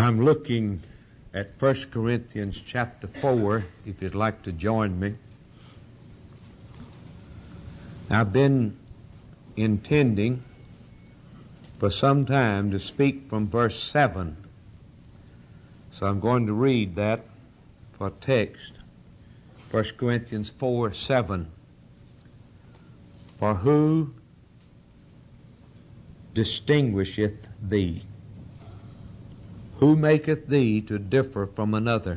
I'm looking at 1 Corinthians chapter 4, if you'd like to join me. I've been intending for some time to speak from verse 7. So I'm going to read that for text. 1 Corinthians 4:7. For who distinguisheth thee? Who maketh thee to differ from another?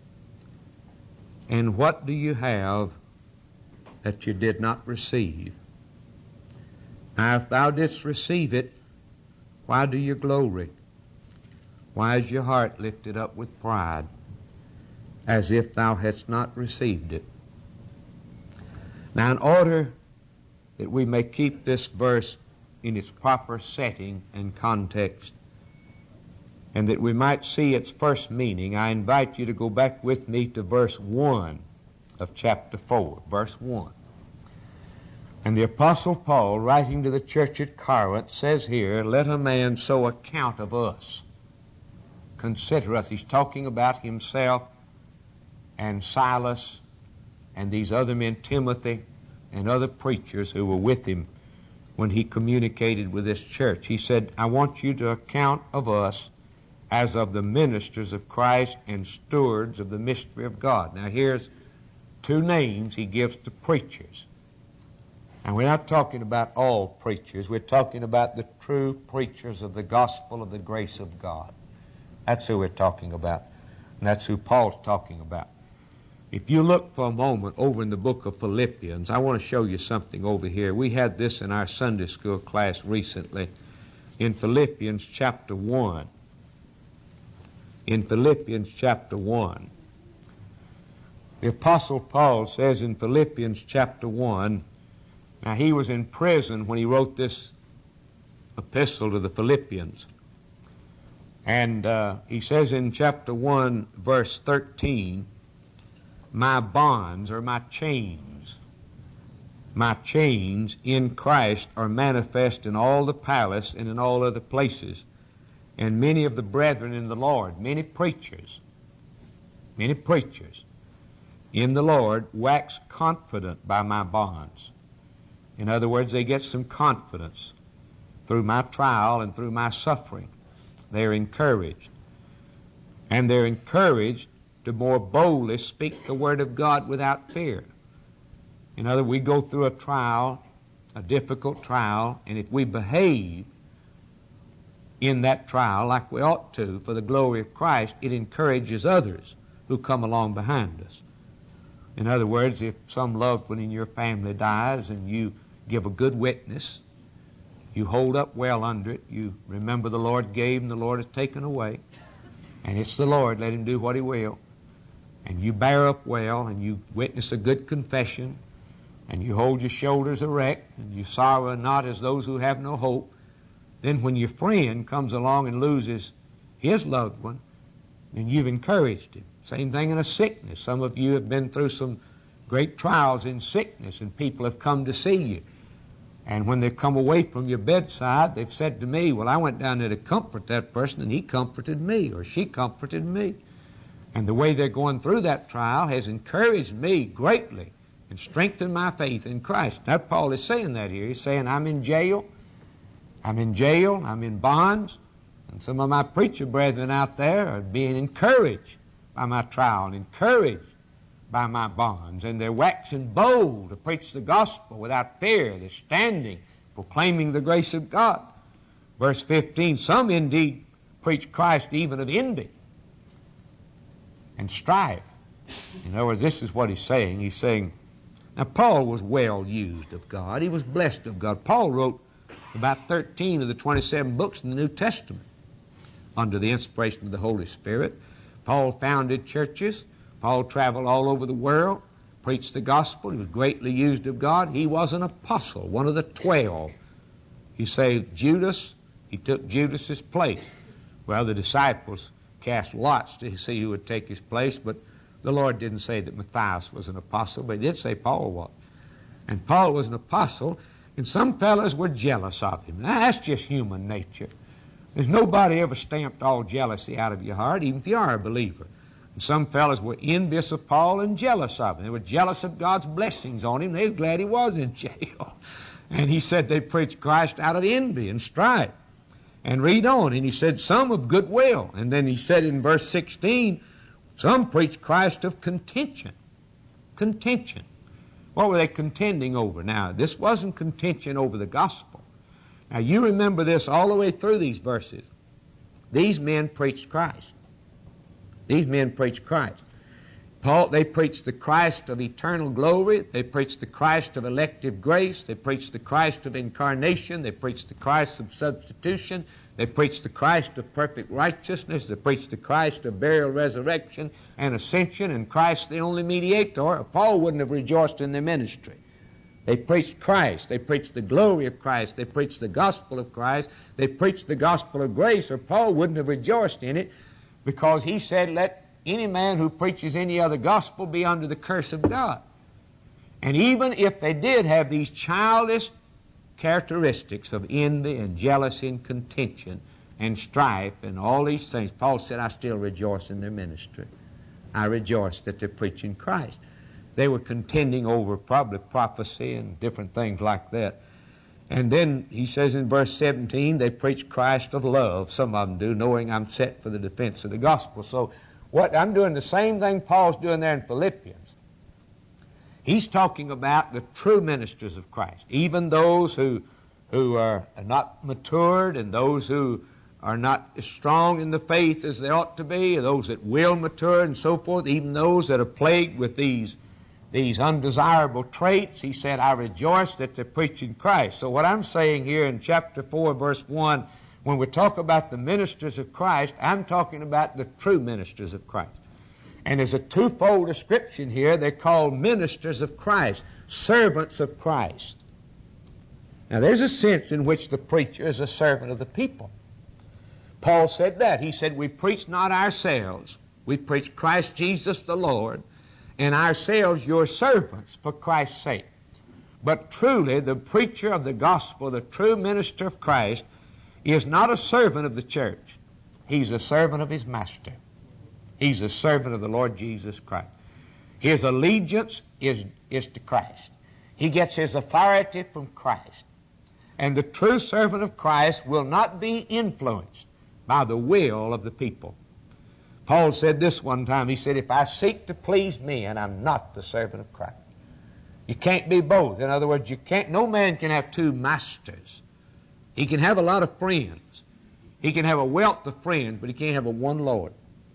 And what do you have that you did not receive? Now if thou didst receive it, why do you glory? Why is your heart lifted up with pride, as if thou hadst not received it? Now in order that we may keep this verse in its proper setting and context, and that we might see its first meaning, I invite you to go back with me to verse 1 of chapter 4, verse 1. And the Apostle Paul, writing to the church at Corinth, says here, let a man so account of us. Consider us. He's talking about himself and Silas and these other men, Timothy and other preachers who were with him when he communicated with this church. He said, I want you to account of us as of the ministers of Christ and stewards of the mystery of God. Now here's two names he gives to preachers. And we're not talking about all preachers. We're talking about the true preachers of the gospel of the grace of God. That's who we're talking about. And that's who Paul's talking about. If you look for a moment over in the book of Philippians, I want to show you something over here. We had this in our Sunday school class recently. In Philippians chapter 1. In Philippians chapter 1. The Apostle Paul says in Philippians chapter 1, now he was in prison when he wrote this epistle to the Philippians. And he says in chapter 1, verse 13, my bonds or my chains in Christ are manifest in all the palace and in all other places. And many of the brethren in the Lord, many preachers in the Lord wax confident by my bonds. In other words, they get some confidence through my trial and through my suffering. They're encouraged. And they're encouraged to more boldly speak the Word of God without fear. In other words, we go through a trial, a difficult trial, and if we behave in that trial like we ought to for the glory of Christ, it encourages others who come along behind us. In other words, if some loved one in your family dies and you give a good witness, you hold up well under it, you remember the Lord gave and the Lord has taken away, and it's the Lord, let him do what he will, and you bear up well and you witness a good confession and you hold your shoulders erect and you sorrow not as those who have no hope, then when your friend comes along and loses his loved one, then you've encouraged him. Same thing in a sickness. Some of you have been through some great trials in sickness, and people have come to see you. And when they've come away from your bedside, they've said to me, well, I went down there to comfort that person, and he comforted me, or she comforted me. And the way they're going through that trial has encouraged me greatly and strengthened my faith in Christ. Now, Paul is saying that here. He's saying, I'm in jail, I'm in bonds, and some of my preacher brethren out there are being encouraged by my trial and encouraged by my bonds, and they're waxing bold to preach the gospel without fear. They're standing, proclaiming the grace of God. Verse 15, some indeed preach Christ even of envy and strife. In other words, this is what he's saying. He's saying, now Paul was well used of God. He was blessed of God. Paul wrote about 13 of the 27 books in the New Testament under the inspiration of the Holy Spirit. Paul founded churches. Paul traveled all over the world, preached the gospel. He was greatly used of God. He was an apostle, one of the 12. You say Judas, he took Judas's place. Well, the disciples cast lots to see who would take his place, but the Lord didn't say that Matthias was an apostle, but he did say Paul was. And Paul was an apostle, and some fellows were jealous of him. Now, that's just human nature. There's nobody ever stamped all jealousy out of your heart, even if you are a believer. And some fellows were envious of Paul and jealous of him. They were jealous of God's blessings on him. They were glad he was in jail. And he said they preached Christ out of envy and strife. And read on, and he said some of goodwill. And then he said in verse 16, some preached Christ of contention. Contention. What were they contending over? Now, this wasn't contention over the gospel. Now, you remember this all the way through these verses. These men preached Christ. These men preached Christ. They preached the Christ of eternal glory. They preached the Christ of elective grace. They preached the Christ of incarnation. They preached the Christ of substitution. They preached the Christ of perfect righteousness. They preached the Christ of burial, resurrection, and ascension, and Christ the only mediator. Paul wouldn't have rejoiced in their ministry. They preached Christ. They preached the glory of Christ. They preached the gospel of Christ. They preached the gospel of grace, or Paul wouldn't have rejoiced in it, because he said, let any man who preaches any other gospel be under the curse of God. And even if they did have these childish characteristics of envy and jealousy and contention and strife and all these things, Paul said, I still rejoice in their ministry. I rejoice that they're preaching Christ. They were contending over probably prophecy and different things like that. And then he says in verse 17, they preach Christ of love. Some of them do, knowing I'm set for the defense of the gospel. So what I'm doing the same thing Paul's doing there in Philippians. He's talking about the true ministers of Christ, even those who are not matured and those who are not as strong in the faith as they ought to be, or those that will mature and so forth, even those that are plagued with these undesirable traits. He said, I rejoice that they're preaching Christ. So what I'm saying here in chapter 4, verse 1, when we talk about the ministers of Christ, I'm talking about the true ministers of Christ. And there's a twofold description here. They're called ministers of Christ, servants of Christ. Now, there's a sense in which the preacher is a servant of the people. Paul said that. He said, we preach not ourselves. We preach Christ Jesus the Lord, and ourselves your servants for Christ's sake. But truly, the preacher of the gospel, the true minister of Christ, is not a servant of the church. He's a servant of his master. He's a servant of the Lord Jesus Christ. His allegiance is to Christ. He gets his authority from Christ. And the true servant of Christ will not be influenced by the will of the people. Paul said this one time. He said, if I seek to please men, I'm not the servant of Christ. You can't be both. In other words, no man can have two masters. He can have a lot of friends. He can have a wealth of friends, but he can't have a one Lord.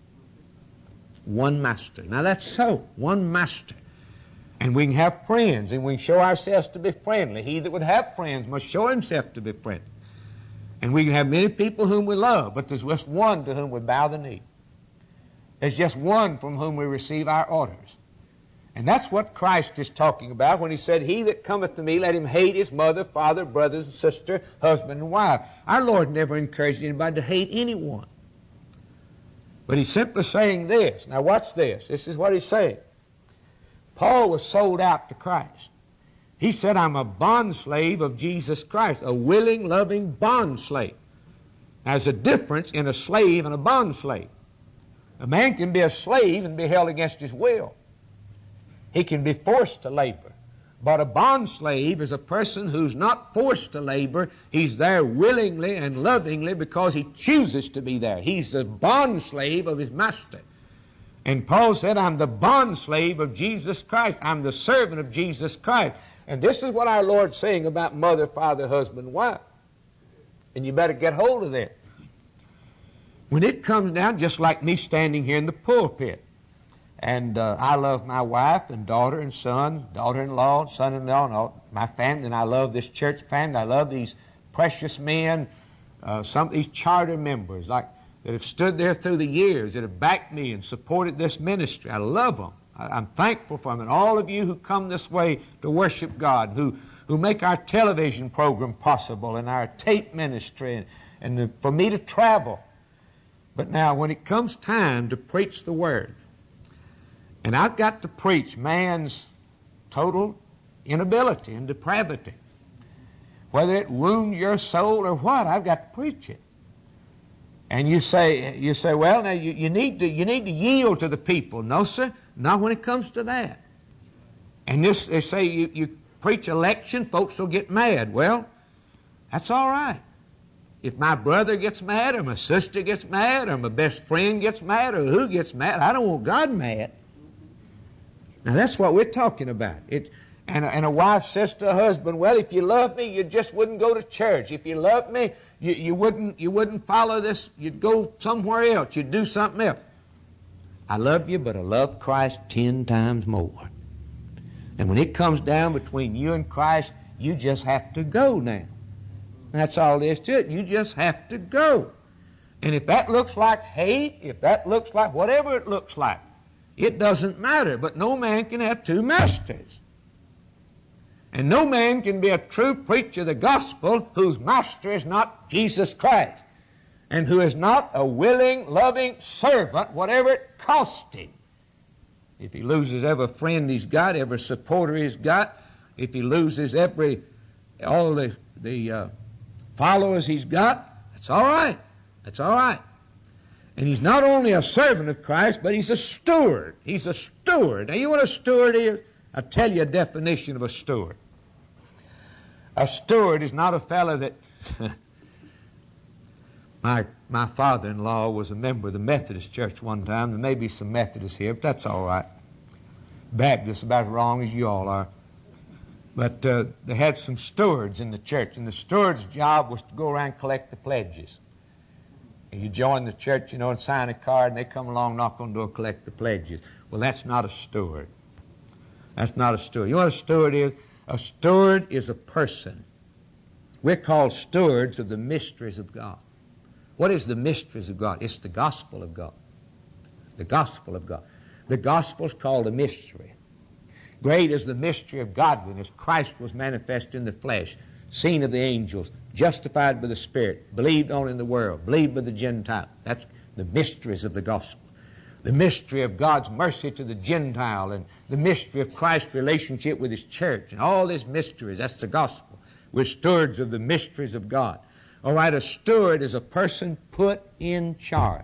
One master. Now that's so. One master. And we can have friends, and we can show ourselves to be friendly. He that would have friends must show himself to be friendly. And we can have many people whom we love, but there's just one to whom we bow the knee. There's just one from whom we receive our orders. And that's what Christ is talking about when he said, he that cometh to me, let him hate his mother, father, brothers and sister, husband and wife. Our Lord never encouraged anybody to hate anyone. But he's simply saying this. Now watch this. This is what he's saying. Paul was sold out to Christ. He said, I'm a bondslave of Jesus Christ, a willing, loving bondslave. Now, there's a difference in a slave and a bondslave. A man can be a slave and be held against his will. He can be forced to labor. But a bondslave is a person who's not forced to labor. He's there willingly and lovingly because he chooses to be there. He's the bondslave of his master. And Paul said, I'm the bondslave of Jesus Christ. I'm the servant of Jesus Christ. And this is what our Lord's saying about mother, father, husband, wife. And you better get hold of that. When it comes down, just like me standing here in the pulpit, and I love my wife and daughter and son, daughter-in-law, son-in-law, and all my family, and I love this church family. I love these precious men, some of these charter members that have stood there through the years, that have backed me and supported this ministry. I love them. I'm thankful for them. And all of you who come this way to worship God, who make our television program possible and our tape ministry, and for me to travel. But now when it comes time to preach the Word, and I've got to preach man's total inability and depravity, whether it wounds your soul or what, I've got to preach it. And you say, well, now you need to yield to the people. No, sir, not when it comes to that. And this, they say you preach election, folks will get mad. Well, that's all right. If my brother gets mad, or my sister gets mad, or my best friend gets mad, or who gets mad, I don't want God mad. Now that's what we're talking about. And a wife says to a husband, well, if you love me, you just wouldn't go to church. If you love me, you wouldn't follow this. You'd go somewhere else. You'd do something else. I love you, but I love Christ 10 times more. And when it comes down between you and Christ, you just have to go now. That's all there is to it. You just have to go. And if that looks like hate, if that looks like whatever it looks like, it doesn't matter. But no man can have two masters. And no man can be a true preacher of the gospel whose master is not Jesus Christ, and who is not a willing, loving servant, whatever it costs him. If he loses every friend he's got, every supporter he's got, if he loses all the followers he's got, that's all right. That's all right. And he's not only a servant of Christ, but he's a steward. He's a steward. Now, you know what a steward is? I'll tell you a definition of a steward. A steward is not a fellow that... My father-in-law was a member of the Methodist Church one time. There may be some Methodists here, but that's all right. Baptists about as wrong as you all are. But they had some stewards in the church, and the steward's job was to go around and collect the pledges. And you join the church, and sign a card, and they come along, knock on the door, collect the pledges. Well, that's not a steward. That's not a steward. You know what a steward is? A steward is a person. We're called stewards of the mysteries of God. What is the mysteries of God? It's the gospel of God. The gospel of God. The gospel is called a mystery. Great is the mystery of godliness. Christ was manifest in the flesh, seen of the angels, justified by the Spirit, believed on in the world, believed by the Gentile. That's the mysteries of the gospel. The mystery of God's mercy to the Gentile, and the mystery of Christ's relationship with His church, and all these mysteries, that's the gospel. We're stewards of the mysteries of God. All right, a steward is a person put in charge.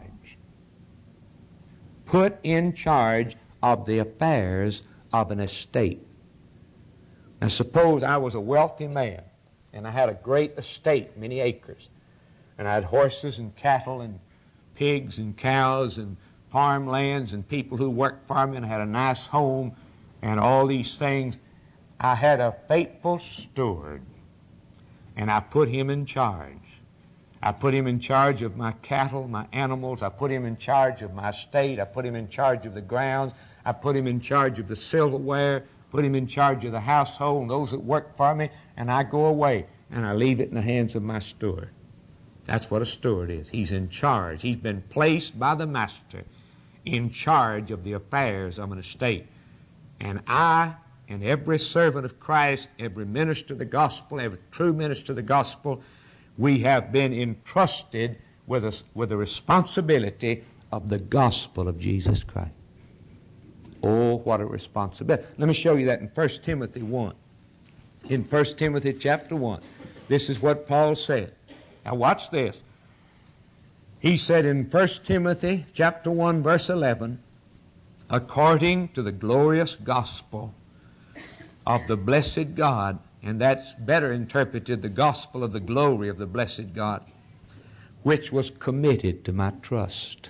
Put in charge of the affairs of an estate. Now suppose I was a wealthy man, and I had a great estate, many acres, and I had horses and cattle and pigs and cows and farmlands and people who worked for me, and I had a nice home and all these things. I had a faithful steward, and I put him in charge. I put him in charge of my cattle, my animals. I put him in charge of my estate. I put him in charge of the grounds. I put him in charge of the silverware, put him in charge of the household and those that work for me, and I go away and I leave it in the hands of my steward. That's what a steward is. He's in charge. He's been placed by the master in charge of the affairs of an estate. And I and every servant of Christ, every minister of the gospel, every true minister of the gospel, we have been entrusted with the responsibility of the gospel of Jesus Christ. Oh, what a responsibility. Let me show you that in 1 Timothy 1. In 1 Timothy chapter 1, this is what Paul said. Now watch this. He said in 1 Timothy chapter 1, verse 11, according to the glorious gospel of the blessed God, and that's better interpreted, the gospel of the glory of the blessed God, which was committed to my trust.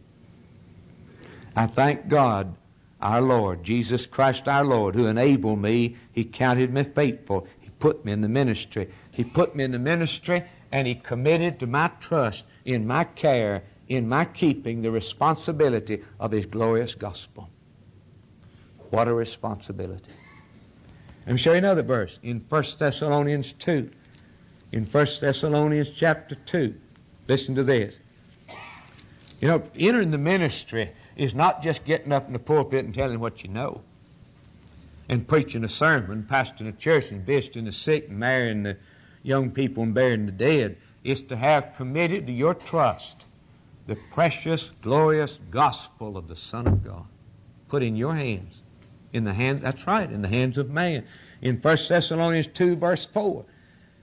I thank God, our Lord, Jesus Christ our Lord, who enabled me. He counted me faithful. He put me in the ministry. He put me in the ministry, and He committed to my trust, in my care, in my keeping, the responsibility of His glorious gospel. What a responsibility. Let me show you another verse in 1 Thessalonians 2. In 1 Thessalonians chapter 2. Listen to this. You know, entering the ministry is not just getting up in the pulpit and telling what you know, and preaching a sermon, pastoring a church, and visiting the sick, and marrying the young people and burying the dead. It's to have committed to your trust the precious, glorious gospel of the Son of God, put in your hands. In the hands, that's right, in the hands of man. In 1 Thessalonians 2, verse 4,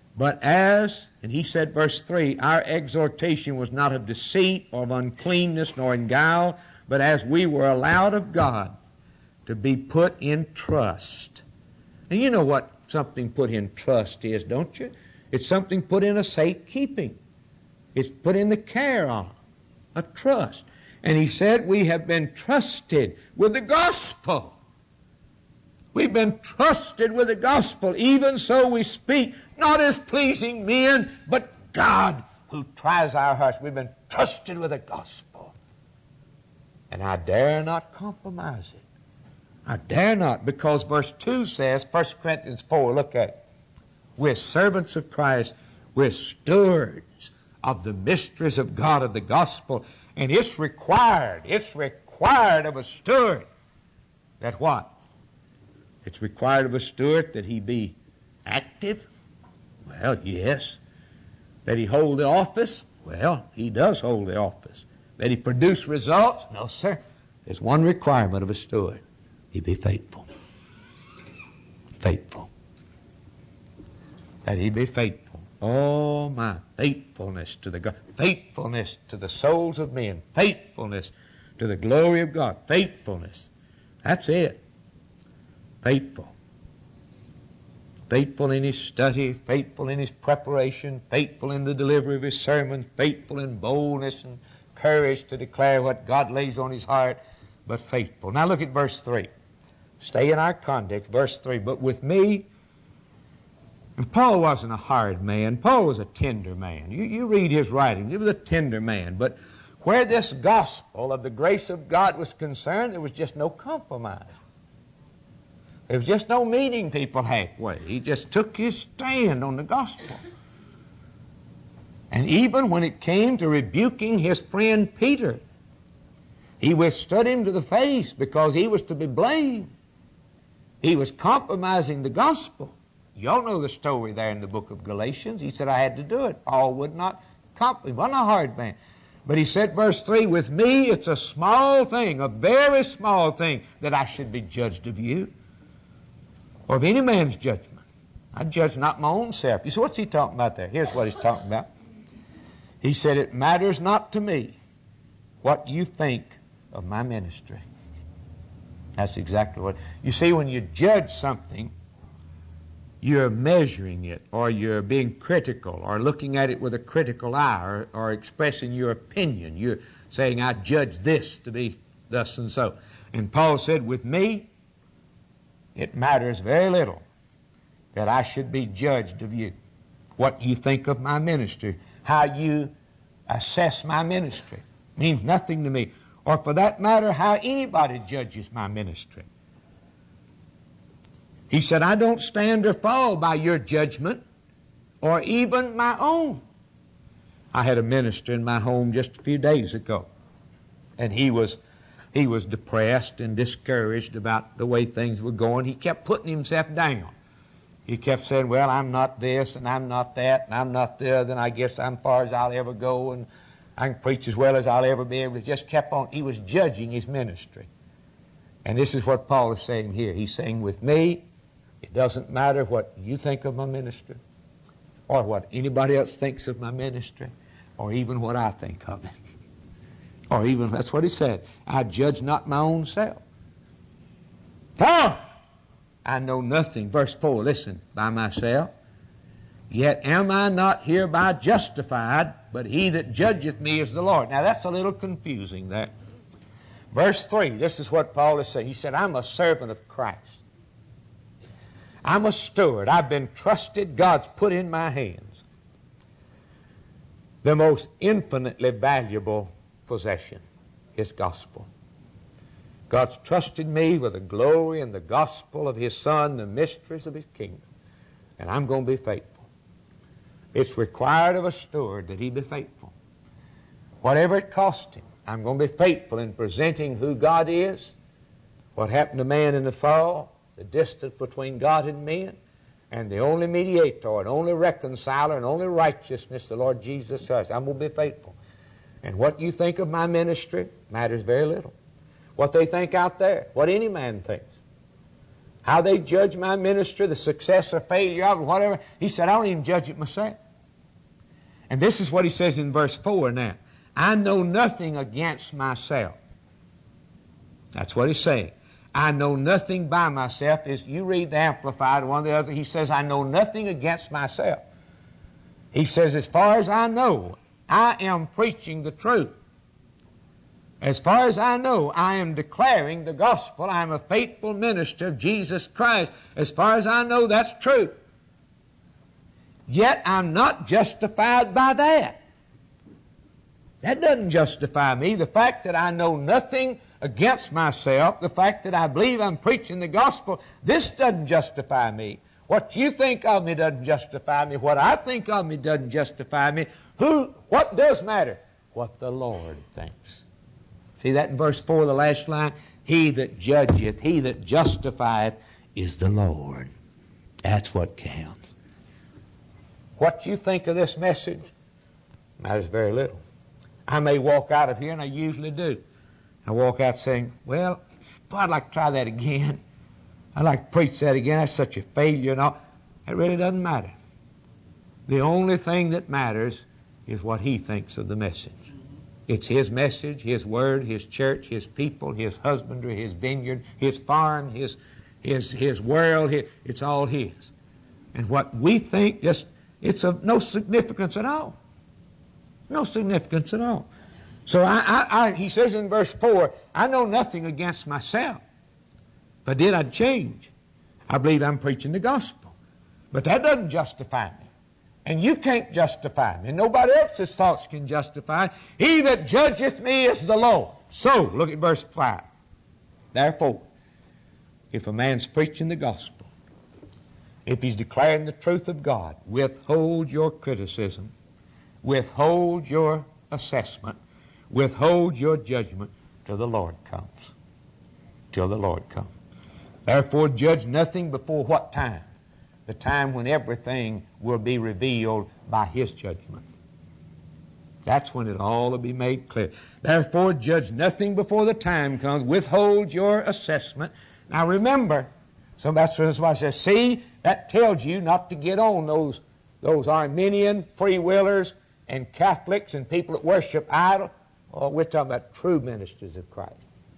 But as, and he said, verse 3, our exhortation was not of deceit or of uncleanness nor in guile, but as we were allowed of God to be put in trust. And you know what something put in trust is, don't you? It's something put in a safekeeping. It's put in the care of a trust. And he said, we have been trusted with the gospel. We've been trusted with the gospel. Even so we speak, not as pleasing men, but God who tries our hearts. We've been trusted with the gospel. And I dare not compromise it. I dare not, because verse 2 says, 1 Corinthians 4, look at it. We're servants of Christ. We're stewards of the mysteries of God, of the gospel. And it's required of a steward that what? It's required of a steward that he be active. Well, yes. That he hold the office. Well, he does hold the office. That he produce results. No, sir. There's one requirement of a steward. He be faithful. Faithful. That he be faithful. Oh, my faithfulness to the God. Faithfulness to the souls of men. Faithfulness to the glory of God. Faithfulness. That's it. Faithful. Faithful in his study, faithful in his preparation, faithful in the delivery of his sermon, faithful in boldness and courage to declare what God lays on his heart, but faithful. Now look at verse 3. Stay in our context, verse 3. But with me, and Paul wasn't a hard man. Paul was a tender man. You read his writings. He was a tender man. But where this gospel of the grace of God was concerned, there was just no compromise. There was just no meeting people halfway. He just took his stand on the gospel. And even when it came to rebuking his friend Peter, he withstood him to the face because he was to be blamed. He was compromising the gospel. Y'all know the story there in the book of Galatians. He said, I had to do it. Paul would not compromise. He wasn't a hard man. But he said, verse 3, with me it's a small thing, a very small thing, that I should be judged of you, or of any man's judgment. I judge not my own self. You see, what's he talking about there? Here's what he's talking about. He said, it matters not to me what you think of my ministry. That's exactly what. You see, when you judge something, you're measuring it, or you're being critical, or looking at it with a critical eye, or expressing your opinion. You're saying, I judge this to be thus and so. And Paul said, with me, it matters very little that I should be judged of you. What you think of my ministry, how you assess my ministry, means nothing to me. Or for that matter, how anybody judges my ministry. He said, I don't stand or fall by your judgment or even my own. I had a minister in my home just a few days ago, and he was depressed and discouraged about the way things were going. He kept putting himself down. He kept saying, well, I'm not this, and I'm not that, and I'm not the other, and I guess I'm far as I'll ever go, and I can preach as well as I'll ever be able to. Just kept on. He was judging his ministry. And this is what Paul is saying here. He's saying, with me, it doesn't matter what you think of my ministry, or what anybody else thinks of my ministry, or even what I think of it. Or even, that's what he said, I judge not my own self. For I know nothing, verse 4, listen, by myself. Yet am I not hereby justified, but he that judgeth me is the Lord. Now that's a little confusing there. Verse 3, this is what Paul is saying. He said, I'm a servant of Christ. I'm a steward. I've been trusted. God's put in my hands the most infinitely valuable possession, His gospel. God's trusted me with the glory and the gospel of His Son, the mysteries of His kingdom. And I'm going to be faithful. It's required of a steward that he be faithful. Whatever it costs him, I'm going to be faithful in presenting who God is, what happened to man in the fall, the distance between God and men, and the only mediator and only reconciler and only righteousness, the Lord Jesus Christ. I'm going to be faithful. And what you think of my ministry matters very little. What they think out there, what any man thinks. How they judge my ministry, the success or failure of it, whatever. He said, I don't even judge it myself. And this is what he says in verse 4 now. I know nothing against myself. That's what he's saying. I know nothing by myself. Is you read the Amplified, one of the other, he says, I know nothing against myself. He says, as far as I know, I am preaching the truth. As far as I know, I am declaring the gospel. I am a faithful minister of Jesus Christ. As far as I know, that's true. Yet I'm not justified by that. That doesn't justify me. The fact that I know nothing against myself, the fact that I believe I'm preaching the gospel, this doesn't justify me. What you think of me doesn't justify me. What I think of me doesn't justify me. What does matter? What the Lord thinks. See that in verse 4, the last line? He that judgeth, he that justifieth is the Lord. That's what counts. What you think of this message matters very little. I may walk out of here, and I usually do. I walk out saying, well, boy, I'd like to try that again. I'd like to preach that again. That's such a failure and all. It really doesn't matter. The only thing that matters is what he thinks of the message. It's his message, his word, his church, his people, his husbandry, his vineyard, his farm, his world. It's all his. And what we think, it's of no significance at all. No significance at all. So he says in verse 4, I know nothing against myself. If I did, I'd change. I believe I'm preaching the gospel. But that doesn't justify me. And you can't justify me. And nobody else's thoughts can justify. He that judgeth me is the Lord. So, look at verse 5. Therefore, if a man's preaching the gospel, if he's declaring the truth of God, withhold your criticism, withhold your assessment, withhold your judgment till the Lord comes. Till the Lord comes. Therefore, judge nothing before what time? The time when everything will be revealed by his judgment. That's when it all will be made clear. Therefore, judge nothing before the time comes. Withhold your assessment. Now remember, so that's why I say, see, that tells you not to get on those Arminian free-willers and Catholics and people that worship idol. Oh, we're talking about true ministers of Christ.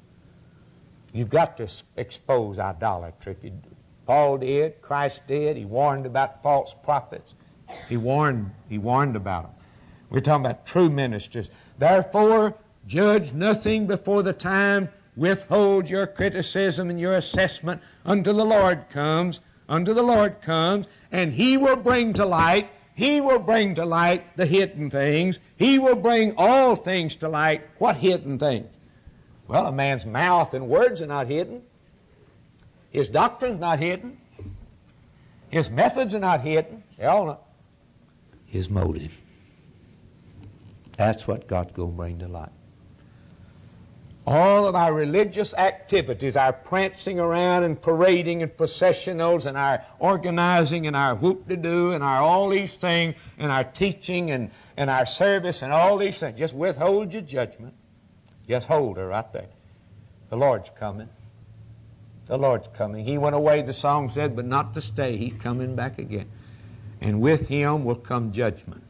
You've got to expose idolatry. Paul did, Christ did. He warned about false prophets. He warned about them. We're talking about true ministers. Therefore, judge nothing before the time. Withhold your criticism and your assessment until the Lord comes. Until the Lord comes, and He will bring to light. He will bring to light the hidden things. He will bring all things to light. What hidden things? Well, a man's mouth and words are not hidden. His doctrine's not hidden. His methods are not hidden. They're all not. His motive. That's what God's going to bring to light. All of our religious activities, our prancing around and parading and processionals and our organizing and our whoop-de-doo and our all these things and our teaching and our service and all these things, just withhold your judgment. Just hold her right there. The Lord's coming. The Lord's coming. He went away, the song said, but not to stay. He's coming back again. And with Him will come judgment.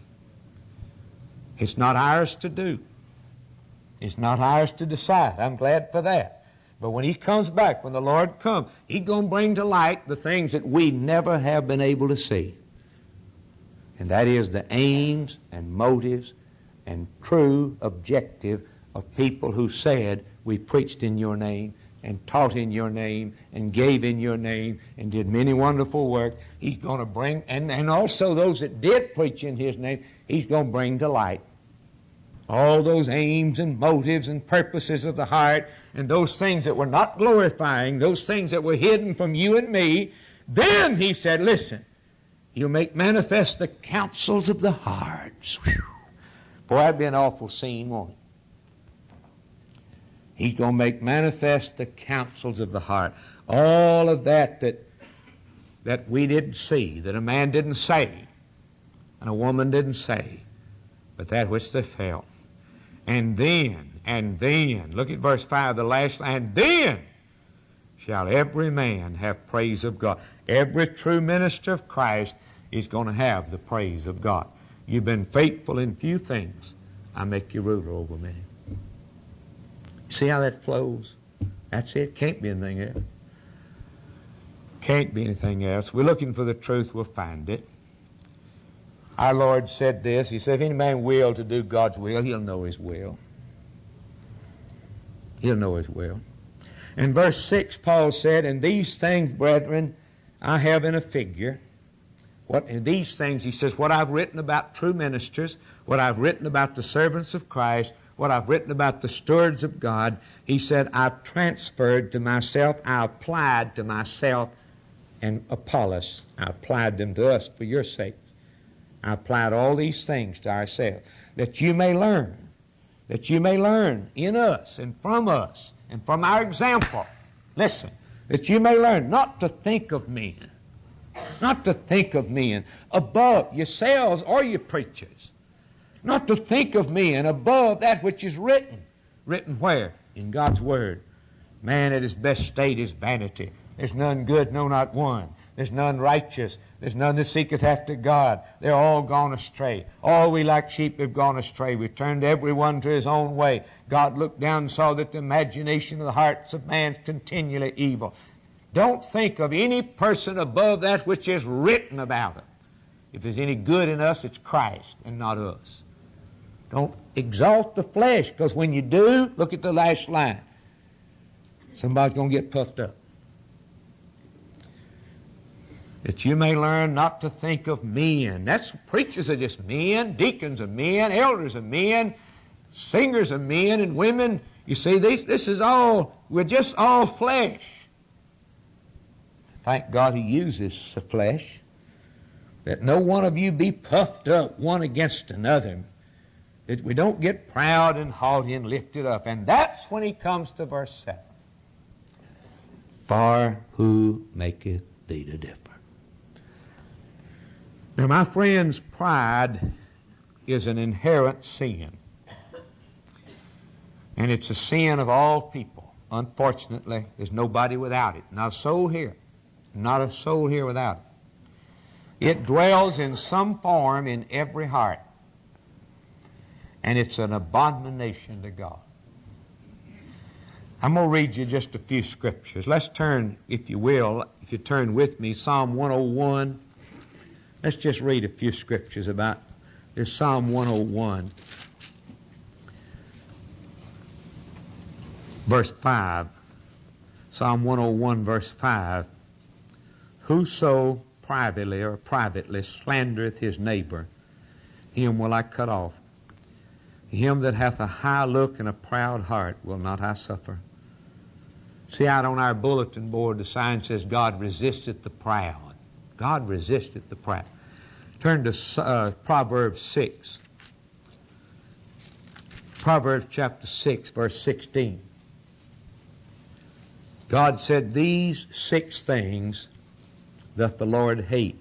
It's not ours to do. It's not ours to decide. I'm glad for that. But when He comes back, when the Lord comes, He's going to bring to light the things that we never have been able to see. And that is the aims and motives and true objective of people who said, we preached in your name and taught in your name and gave in your name and did many wonderful work. He's going to bring, and also those that did preach in His name, He's going to bring to light. All those aims and motives and purposes of the heart and those things that were not glorifying, those things that were hidden from you and me, then He said, listen, He'll make manifest the counsels of the hearts. Whew. Boy, that'd be an awful scene, won't it? He's going to make manifest the counsels of the heart. All of that we didn't see, that a man didn't say, and a woman didn't say, but that which they felt. And then, look at verse 5, the last line, then shall every man have praise of God. Every true minister of Christ is going to have the praise of God. You've been faithful in few things, I make you ruler over many. See how that flows? That's it. Can't be anything else. Can't be anything else. We're looking for the truth, we'll find it. Our Lord said this. He said, if any man will to do God's will, he'll know his will. He'll know his will. In verse 6, Paul said, and these things, brethren, I have in a figure. In these things, he says, what I've written about true ministers, what I've written about the servants of Christ, what I've written about the stewards of God, he said, I've transferred to myself, I applied to myself and Apollos. I applied them to us for your sake. I applied all these things to ourselves, that you may learn in us and from our example. Listen, that you may learn not to think of men above yourselves or your preachers, not to think of men above that which is written. Written where? In God's Word. Man at his best state is vanity. There's none good, no, not one. There's none righteous. There's none that seeketh after God. They're all gone astray. All we like sheep have gone astray. We turned every one to his own way. God looked down and saw that the imagination of the hearts of man is continually evil. Don't think of any person above that which is written about it. If there's any good in us, it's Christ and not us. Don't exalt the flesh, because when you do, look at the last line. Somebody's going to get puffed up. That you may learn not to think of men. Preachers are just men, deacons are men, elders are men, singers are men and women. You see, this is all, we're just all flesh. Thank God He uses the flesh. That no one of you be puffed up one against another. That we don't get proud and haughty and lifted up. And that's when he comes to verse 7. For who maketh thee to differ? Now, my friends, pride is an inherent sin. And it's a sin of all people. Unfortunately, there's nobody without it. Not a soul here. Not a soul here without it. It dwells in some form in every heart. And it's an abomination to God. I'm going to read you just a few scriptures. Let's turn, if you will, if you turn with me, Psalm 101. Let's just read a few scriptures about this Psalm 101. Verse 5. Psalm 101, verse 5. Whoso privately slandereth his neighbor, him will I cut off. Him that hath a high look and a proud heart will not I suffer. See, out on our bulletin board, the sign says, God resisteth the proud. God resisteth the proud. Turn to Proverbs 6. Proverbs chapter 6, verse 16. God said, these 6 things doth the Lord hate.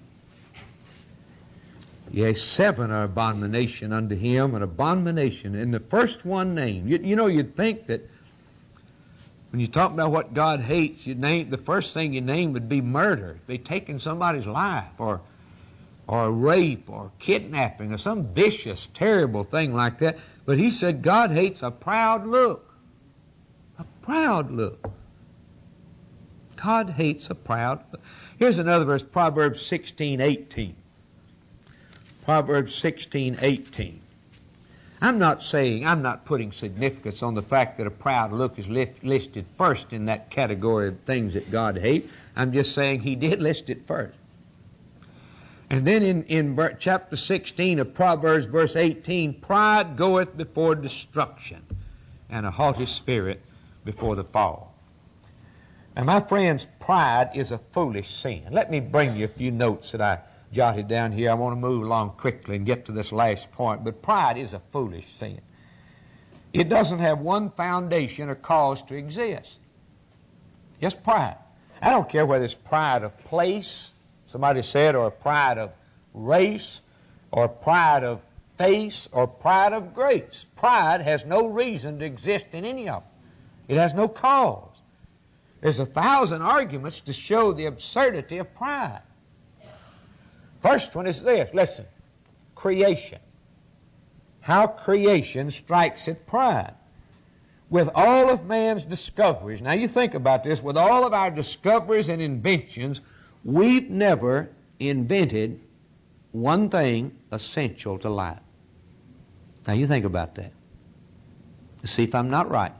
Yea, 7 are abomination unto him, an abomination. And the first one named, you know, you'd think that when you talk about what God hates, the first thing you name would be murder. It'd be taking somebody's life, or rape, or kidnapping, or some vicious, terrible thing like that. But he said God hates a proud look. A proud look. God hates a proud look. Here's another verse, Proverbs 16:18. Proverbs 16:18. I'm not putting significance on the fact that a proud look is listed first in that category of things that God hates. I'm just saying he did list it first. And then in chapter 16 of Proverbs, verse 18, pride goeth before destruction, and a haughty spirit before the fall. Now, my friends, pride is a foolish sin. Let me bring you a few notes that I jotted down here. I want to move along quickly and get to this last point. But pride is a foolish sin. It doesn't have one foundation or cause to exist. Just pride. I don't care whether it's pride of place, somebody said, or pride of race, or pride of face, or pride of grace. Pride has no reason to exist in any of them. It has no cause. There's 1,000 arguments to show the absurdity of pride. First one is this. Listen. Creation. How creation strikes at pride. With all of man's discoveries, now you think about this, with all of our discoveries and inventions, we've never invented one thing essential to life. Now you think about that. See if I'm not right.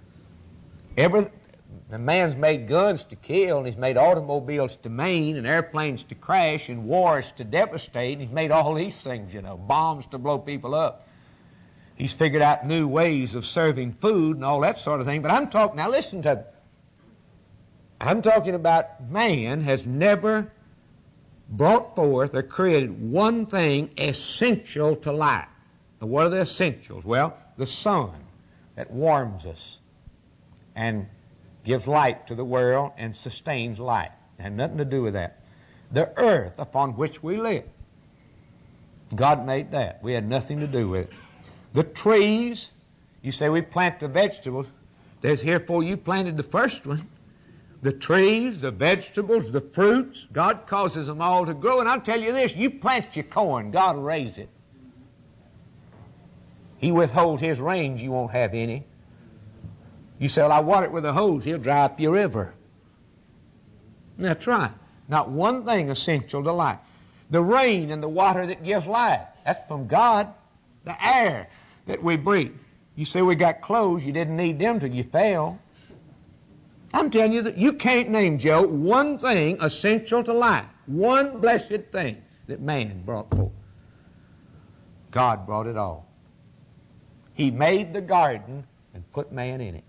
The man's made guns to kill, and he's made automobiles to maim, and airplanes to crash, and wars to devastate, and he's made all these things, bombs to blow people up. He's figured out new ways of serving food and all that sort of thing. But now listen to me. I'm talking about man has never brought forth or created one thing essential to life. Now, what are the essentials? Well, the sun that warms us and gives light to the world and sustains life. It had nothing to do with that. The earth upon which we live. God made that. We had nothing to do with it. The trees, you say we plant the vegetables. There's herefore you planted the first one. The trees, the vegetables, the fruits, God causes them all to grow. And I'll tell you this, you plant your corn, God will raise it. He withholds His rains, you won't have any. You say, well, I water it with a hose, He'll dry up your river. That's right. Not one thing essential to life. The rain and the water that gives life, that's from God. The air that we breathe. You say we got clothes, you didn't need them till you fell. I'm telling you that you can't name, Joe, one thing essential to life. One blessed thing that man brought forth. God brought it all. He made the garden and put man in it.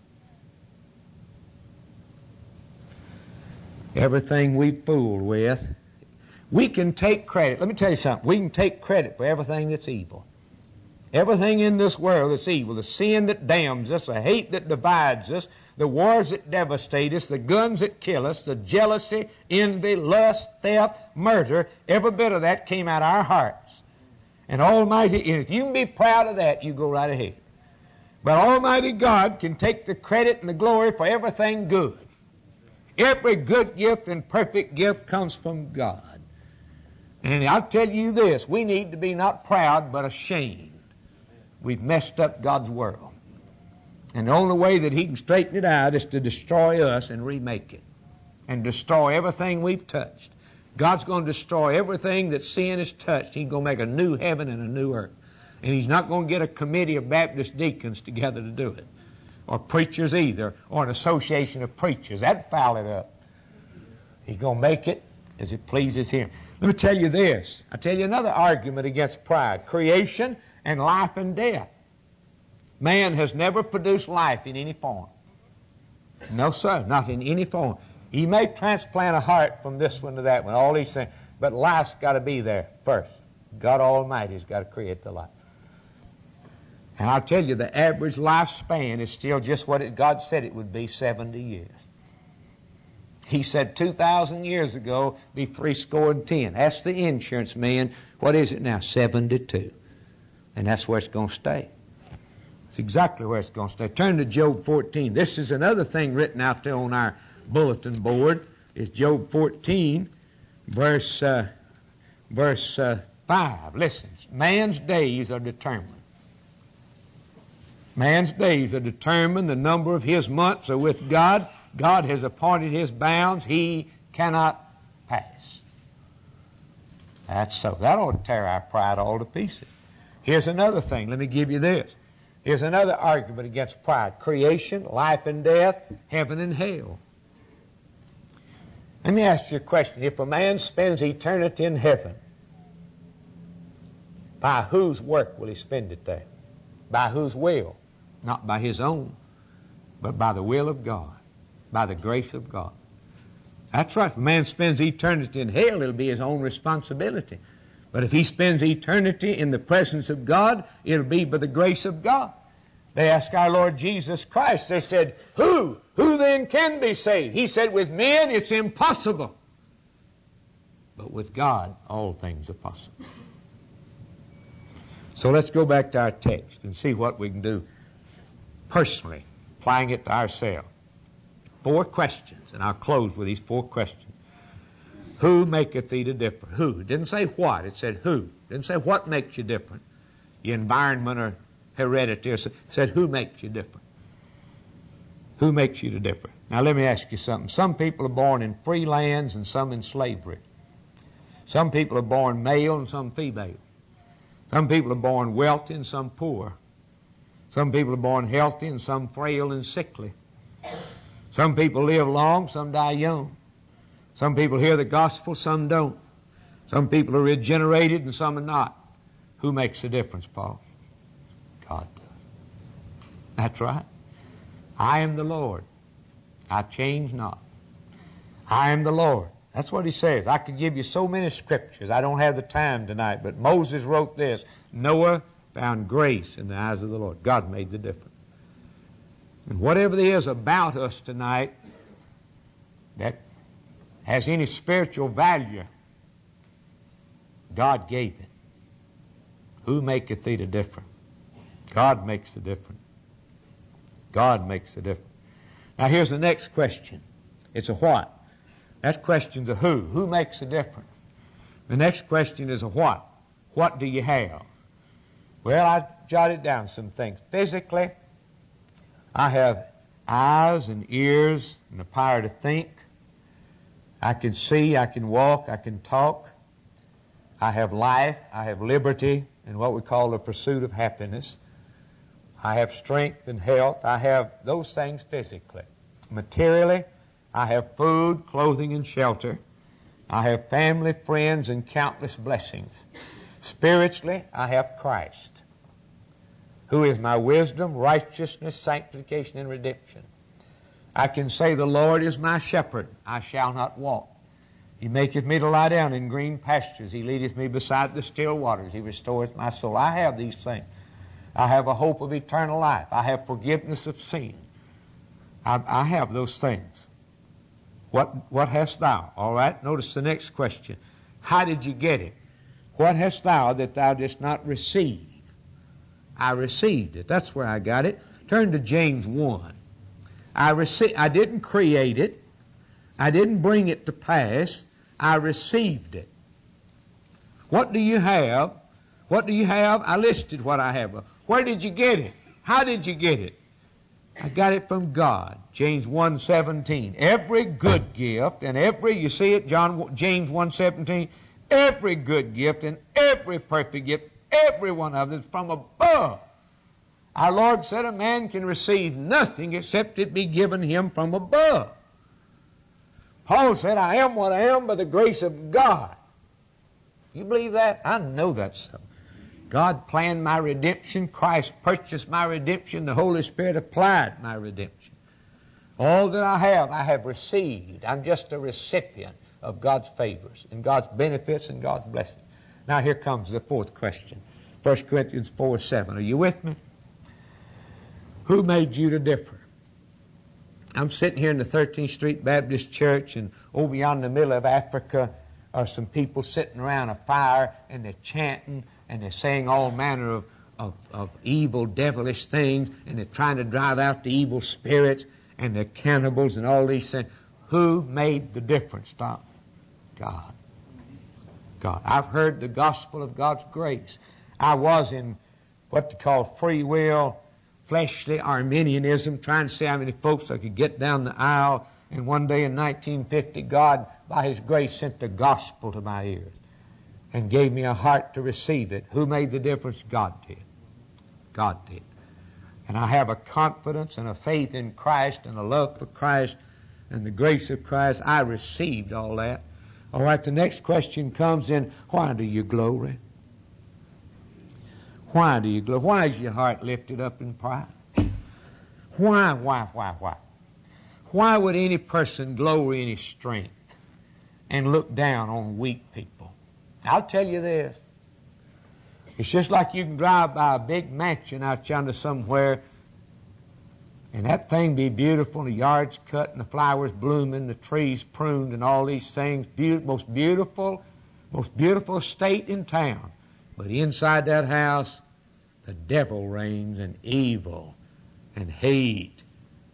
Everything we fooled with, we can take credit. Let me tell you something. We can take credit for everything that's evil. Everything in this world that's evil, the sin that damns us, the hate that divides us, the wars that devastate us, the guns that kill us, the jealousy, envy, lust, theft, murder, every bit of that came out of our hearts. And Almighty, and if you can be proud of that, you go right ahead. But Almighty God can take the credit and the glory for everything good. Every good gift and perfect gift comes from God. And I'll tell you this, we need to be not proud but ashamed. We've messed up God's world. And the only way that He can straighten it out is to destroy us and remake it. And destroy everything we've touched. God's going to destroy everything that sin has touched. He's going to make a new heaven and a new earth. And He's not going to get a committee of Baptist deacons together to do it. Or preachers either. Or an association of preachers. That'd foul it up. He's going to make it as it pleases Him. Let me tell you this. I'll tell you another argument against pride. Creation and life and death. Man has never produced life in any form. No, sir, not in any form. He may transplant a heart from this one to that one, all these things, but life's got to be there first. God Almighty's got to create the life. And I'll tell you, the average lifespan is still just what God said it would be, 70 years. He said 2,000 years ago, be 70. Ask the insurance man, what is it now? 72. And that's where it's going to stay. It's exactly where it's going to stay. Turn to Job 14. This is another thing written out there on our bulletin board. It's Job 14, verse 5. Listen, man's days are determined. Man's days are determined. The number of his months are with God. God has appointed His bounds. He cannot pass. That's so. That ought to tear our pride all to pieces. Here's another thing. Let me give you this. Here's another argument against pride. Creation, life and death, heaven and hell. Let me ask you a question. If a man spends eternity in heaven, by whose work will he spend it there? By whose will? Not by his own, but by the will of God, by the grace of God. That's right. If a man spends eternity in hell, it'll be his own responsibility. But if he spends eternity in the presence of God, it'll be by the grace of God. They asked our Lord Jesus Christ, they said, Who then can be saved? He said, with men it's impossible. But with God, all things are possible. So let's go back to our text and see what we can do personally, applying it to ourselves. 4 questions, and I'll close with these 4 questions. Who maketh thee to differ? Who? It didn't say what, it said who. It didn't say what makes you different. Your environment or heredity. It said who makes you different. Who makes you to differ? Now let me ask you something. Some people are born in free lands and some in slavery. Some people are born male and some female. Some people are born wealthy and some poor. Some people are born healthy and some frail and sickly. Some people live long, some die young. Some people hear the gospel, some don't. Some people are regenerated and some are not. Who makes the difference, Paul? God does. That's right. I am the Lord. I change not. I am the Lord. That's what he says. I could give you so many scriptures. I don't have the time tonight, but Moses wrote this. Noah found grace in the eyes of the Lord. God made the difference. And whatever there is about us tonight that has any spiritual value, God gave it. Who maketh thee to differ? God makes the difference. God makes the difference. Now here's the next question. It's a what. That question's a who. Who makes the difference? The next question is a what. What do you have? Well, I jotted down some things. Physically, I have eyes and ears and the power to think. I can see, I can walk, I can talk. I have life, I have liberty, and what we call the pursuit of happiness. I have strength and health. I have those things physically. Materially, I have food, clothing, and shelter. I have family, friends, and countless blessings. Spiritually, I have Christ, who is my wisdom, righteousness, sanctification, and redemption. I can say, the Lord is my shepherd, I shall not want. He maketh me to lie down in green pastures. He leadeth me beside the still waters. He restoreth my soul. I have these things. I have a hope of eternal life. I have forgiveness of sin. I have those things. What hast thou? All right, notice the next question. How did you get it? What hast thou that thou didst not receive? I received it. That's where I got it. Turn to James 1. I didn't create it. I didn't bring it to pass. I received it. What do you have? What do you have? I listed what I have. Where did you get it? How did you get it? I got it from God. James 1:17. Every good gift and every, you see it, James 1:17, every good gift and every perfect gift, every one of them is from above. Our Lord said a man can receive nothing except it be given him from above. Paul said, I am what I am by the grace of God. You believe that? I know that's so. God planned my redemption. Christ purchased my redemption. The Holy Spirit applied my redemption. All that I have received. I'm just a recipient of God's favors and God's benefits and God's blessings. Now here comes the 4th question. 1 Corinthians 4:7. Are you with me? Who made you to differ? I'm sitting here in the 13th Street Baptist Church, and over yonder in the middle of Africa are some people sitting around a fire, and they're chanting, and they're saying all manner of evil, devilish things, and they're trying to drive out the evil spirits, and they're cannibals and all these things. Who made the difference, Tom? God. God. I've heard the gospel of God's grace. I was in what they call free will, fleshly Arminianism, trying to see how many folks I could get down the aisle. And one day in 1950, God, by His grace, sent the gospel to my ears and gave me a heart to receive it. Who made the difference? God did. God did. And I have a confidence and a faith in Christ and a love for Christ and the grace of Christ. I received all that. All right, the next question comes in, why do you glory? Why do you glory? Why is your heart lifted up in pride? Why? Why would any person glory in his strength and look down on weak people? I'll tell you this. It's just like you can drive by a big mansion out yonder somewhere, and that thing be beautiful, and the yard's cut, and the flowers blooming, the trees pruned, and all these things. Most beautiful estate in town. But inside that house, the devil reigns, and evil, and hate,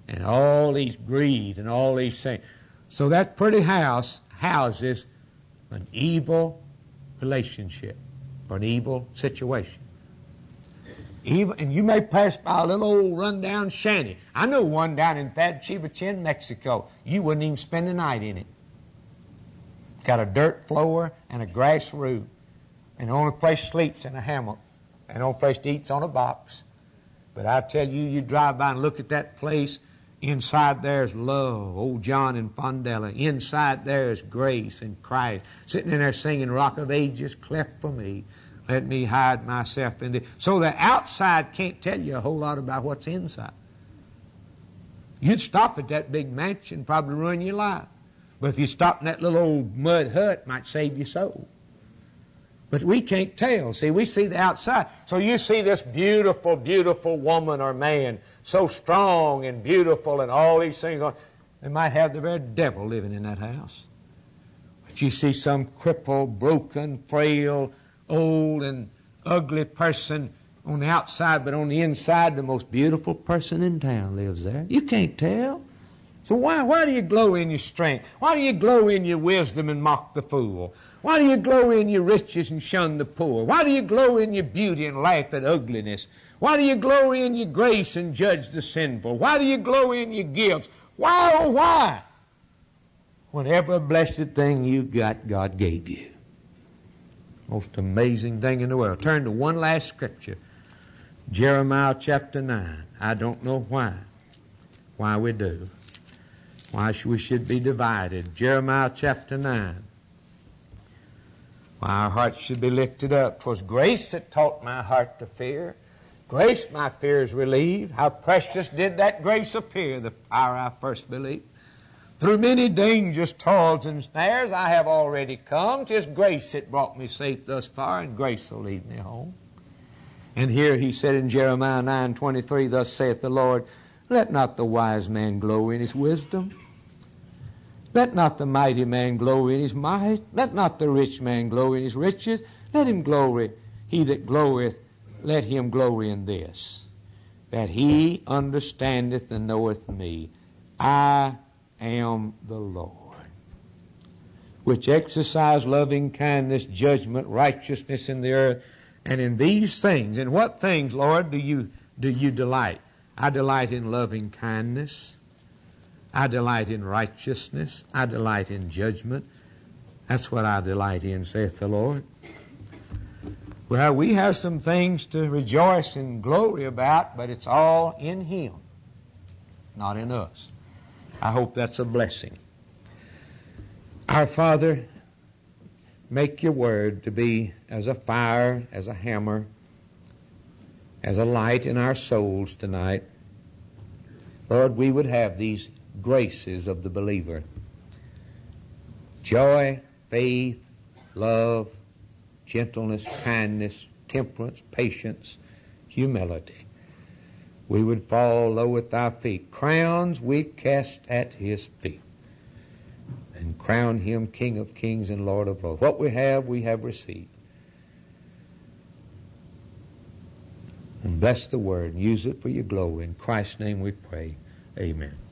and all these greed and all these things. So that pretty house houses an evil relationship or an evil situation. And you may pass by a little old rundown shanty. I know one down in Thad-Chiba-Chin, Mexico. You wouldn't even spend the night in it. Got a dirt floor and a grass roof. And the only place sleeps in a hammock. And the only place to eat's on a box. But I tell you, you drive by and look at that place. Inside there's love, old John and Fondella. Inside there's grace and Christ. Sitting in there singing, Rock of Ages, cleft for me. Let me hide myself in thee. So the outside can't tell you a whole lot about what's inside. You'd stop at that big mansion, probably ruin your life. But if you stop in that little old mud hut, it might save your soul. But we can't tell. See, we see the outside. So you see this beautiful, beautiful woman or man, so strong and beautiful and all these things. They might have the very devil living in that house. But you see some crippled, broken, frail, old and ugly person on the outside, but on the inside, the most beautiful person in town lives there. You can't tell. So why do you glow in your strength? Why do you glow in your wisdom and mock the fool? Why do you glow in your riches and shun the poor? Why do you glow in your beauty and laugh at ugliness? Why do you glow in your grace and judge the sinful? Why do you glow in your gifts? Why, oh why? Whatever blessed thing you got, God gave you. Most amazing thing in the world. Turn to one last scripture. Jeremiah chapter 9. I don't know why we do. Why we should be divided. Jeremiah chapter 9. Why our hearts should be lifted up. 'Twas grace that taught my heart to fear. Grace my fears relieved. How precious did that grace appear the hour I first believed. Through many dangers, toils, and snares I have already come. 'Tis grace that brought me safe thus far, and grace will lead me home. And here he said in Jeremiah 9:23, Thus saith the Lord, Let not the wise man glow in his wisdom. Let not the mighty man glow in his might. Let not the rich man glow in his riches. Let him glory, he that gloweth, let him glory in this, that he understandeth and knoweth me. I am the Lord, which exercise loving kindness, judgment, righteousness in the earth. And in these things, in what things, Lord, do you delight? I delight in loving kindness. I delight in righteousness. I delight in judgment. That's what I delight in, saith the Lord. Well, we have some things to rejoice and glory about, but it's all in Him, not in us. I hope that's a blessing. Our Father, make your word to be as a fire, as a hammer, as a light in our souls tonight. Lord, we would have these graces of the believer. Joy, faith, love, gentleness, kindness, temperance, patience, humility. We would fall low at thy feet. Crowns we cast at his feet, and crown him King of kings and Lord of lords. What we have received. And bless the word and use it for your glory. In Christ's name we pray. Amen.